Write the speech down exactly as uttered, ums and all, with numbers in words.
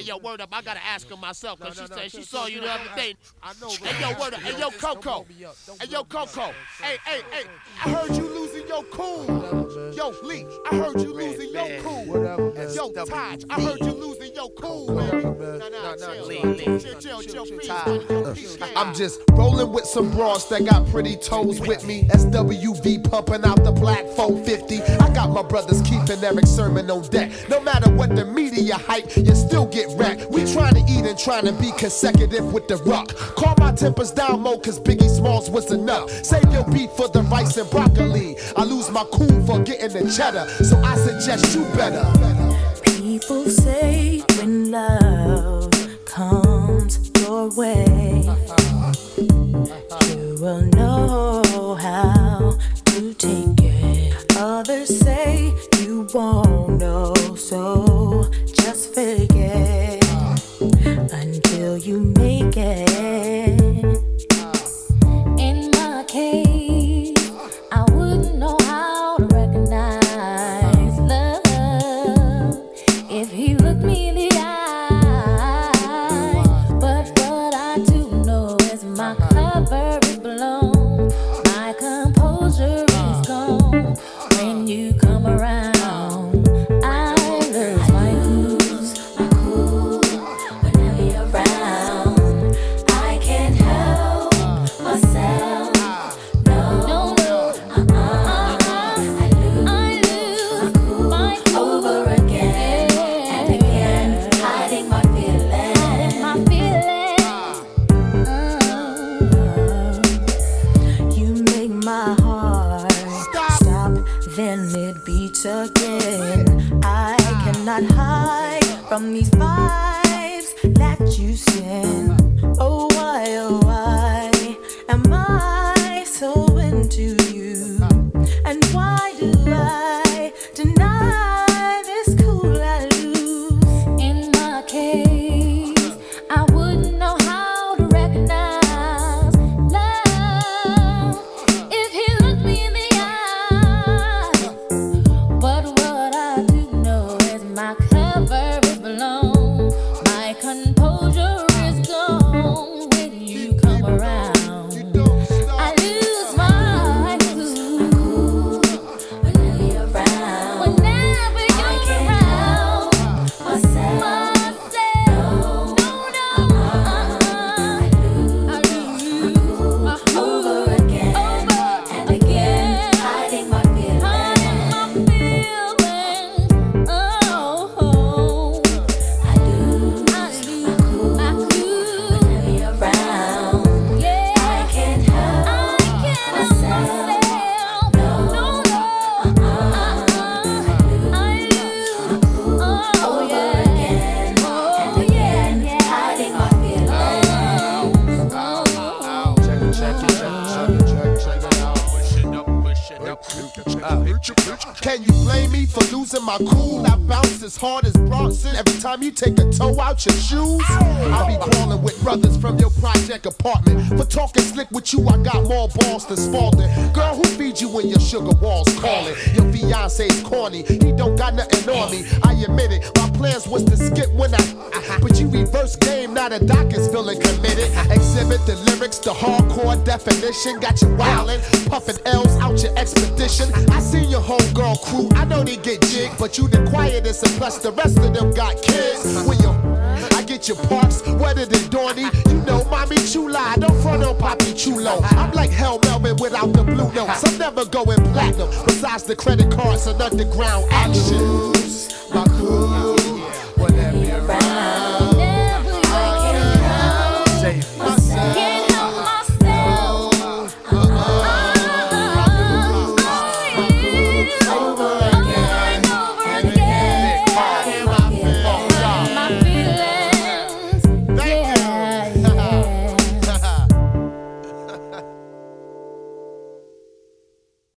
Hey, yo, word up, I gotta ask her myself, cause No, she no, no, said she chill, saw chill, you chill. the other day. I know. Hey, yo, word up, hey, yo, Coco. Hey, yo, Coco. Hey, hey, hey, I heard you losing your cool. Yo, Lee, I heard you losing your cool. Yo, Taj, I heard you losing your cool, baby. Nah, nah, chill, chill, chill, chill, I'm just rolling with some bras that got pretty toes with me. S W V pumping out the black four fifty. I got my brothers keeping Eric Sermon on deck. No matter what the media hype, you still get wrecked. We trying to eat and trying to be consecutive with the rock. Call my tempers down mo, cause Biggie Smalls was enough. Save your beat for the rice and broccoli. I lose my cool for getting the cheddar, so I suggest you better. People say when love comes your way, you will know how to take it. Others say you won't know, so just forget until you make it. In my case, I wouldn't know how to recognize love if he looked me in the eye. But what I do know is my cover is blown, my composure is gone. When you come around, I lose my lose my cool. Whenever you're around, I can't help myself. No, no, no. Uh-uh, uh-uh. I lose, I lose my cool over again and again, hiding my feelings, my feelings. You make my heart stop, then it beats again. I cannot hide from these vibes that you send. Oh why, oh why am I so into you? And why do I deny this cool I lose? In my case, I wouldn't know how to recognize love if he looked me in the eye. But what I do know is my cover is blown, my composure is gone. When you come around, I lose my cool. Whenever you're around, whenever you're around, myself, no, no, uh-uh. I lose my cool over again and again, hiding my feelings, hiding my feelings. Oh, I lose my cool whenever you're around. Yeah, I can't help myself. No, no, uh-uh. I lose my cool over again and again, hiding my feelings. Can you blame me for losing my cool? I bounce as hard as Bronson every time you take a toe out your shoes. I be crawling with brothers from your project apartment. For talking slick with you, I got more balls than Spalding. Girl, who feeds you when your sugar walls calling? Your fiance's corny, he don't got nothing on me. I admit it, my plans was to skip when I, but you reverse game, now the doc is feeling committed. Exhibit the lyrics, the hardcore definition. Got you wildin', puffin' L's out your expedition. I seen your whole girl crew, I know they get jig, but you the quietest and plus the rest of them got kids. When you, I get your parks wetter than Dorney. You know, mommy chula, don't front on Poppy Chulo. I'm like Hell Melvin without the blue notes. I'm never going platinum, besides the credit cards and underground action. My cool.